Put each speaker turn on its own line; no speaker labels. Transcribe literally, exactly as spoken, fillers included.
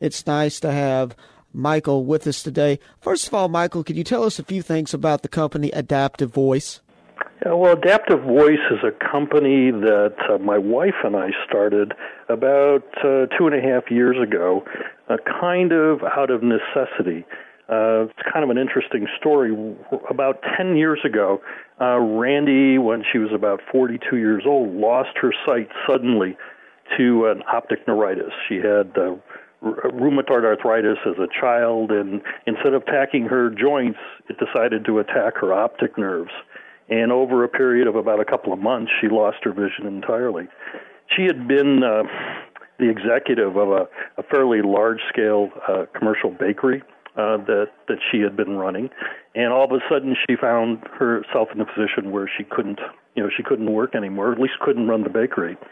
It's nice to have Michael with us today. First of all, Michael, could you tell us a few things about the company Adaptive Voice?
Yeah, well, Adaptive Voice is a company that uh, my wife and I started about uh, two and a half years ago, uh, kind of out of necessity. Uh, it's kind of an interesting story. About ten years ago, uh, Randy, when she was about forty-two years old, lost her sight suddenly to an optic neuritis. She had uh, rheumatoid arthritis as a child, and instead of attacking her joints, it decided to attack her optic nerves. And over a period of about a couple of months, she lost her vision entirely. She had been uh, the executive of a, a fairly large-scale uh, commercial bakery uh, that that she had been running, and all of a sudden she found herself in a position where she couldn't, you know, she couldn't work anymore, or at least couldn't run the bakery.